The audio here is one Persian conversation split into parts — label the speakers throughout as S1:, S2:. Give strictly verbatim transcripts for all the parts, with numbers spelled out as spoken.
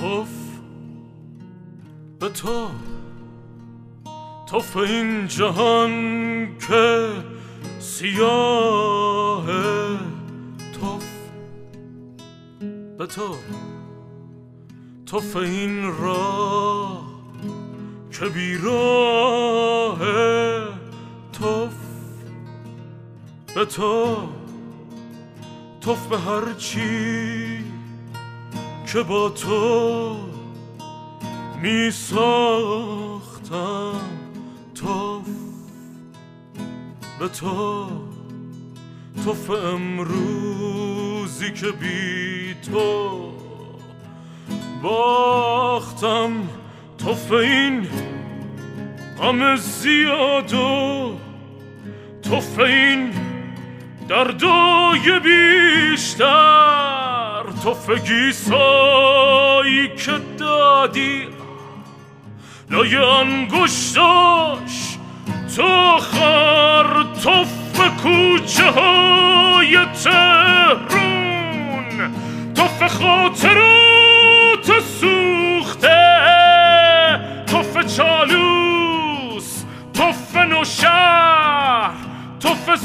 S1: توف به تو، توف این جهان که سیاه، توف به تو، توف این راه که بیراه، توف به تو، توف به هر چی که با تو می ساختم، توف به تو، توف امروزی که بی تو باختم، توف این غم زیاد و توف این دردای بیشتر، توف گیسایی که دادی لای انگشتاش تو خر، توف کوچه های تهرون، توف خاطرات سوخته، توف چالوس، توف نوشهر، توف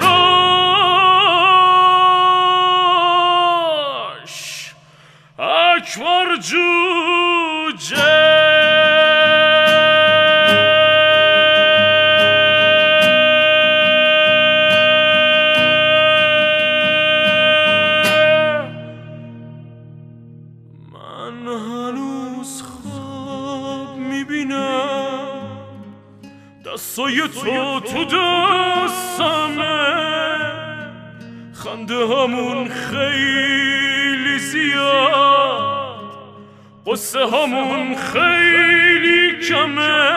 S1: زهراش، اکبر جوجه. من هنوز خواب میبینم دستای تو تو دستمه، خنده همون خیلی زیاد، قصه همون خیلی کمه.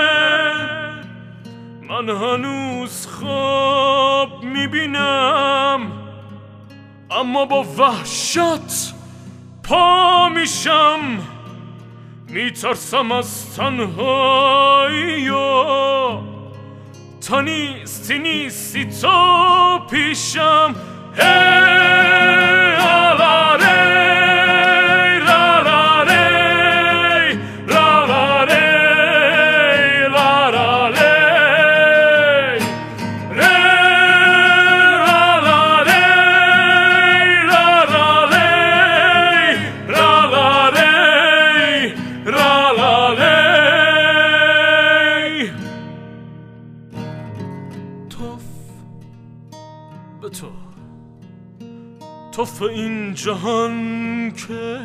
S1: من هنوز خواب میبینم اما با وحشت پا میشم، میترسم از تنهایی و تا نیستی نیستی تو پیشم. به تو، توف این جهان که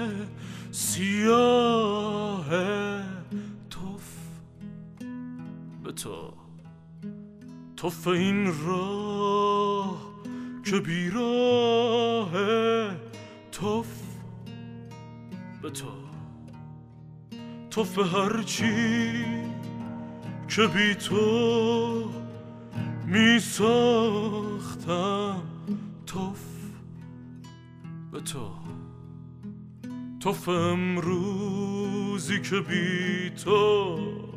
S1: سیاه، توف به تو، توف این راه که بیراه، توف به تو، توف هر چی که بی تو می ساختم، توف به تو، توف امروزی که بی تو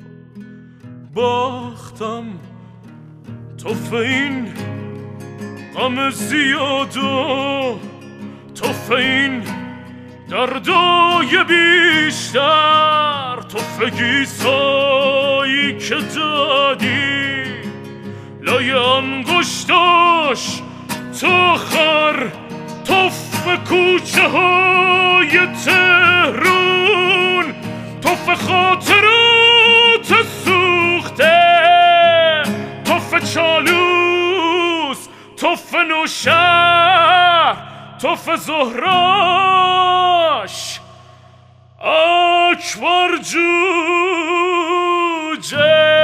S1: باختم، توف این غم زیاد و توف این دردای بیشتر، توف گیسایی که دادی لای انگشتاش تو خر، توف کوچه های تهرون، توف خاطرات سوخته، توف چالوس، توف نوشهر، توف زهراش، اکبر جوجه.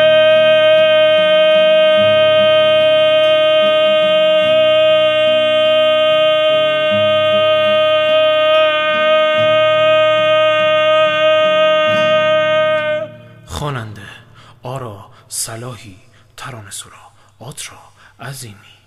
S2: خواننده: آرا صلاحی، ترانه‌سرا: آترا عظیمی.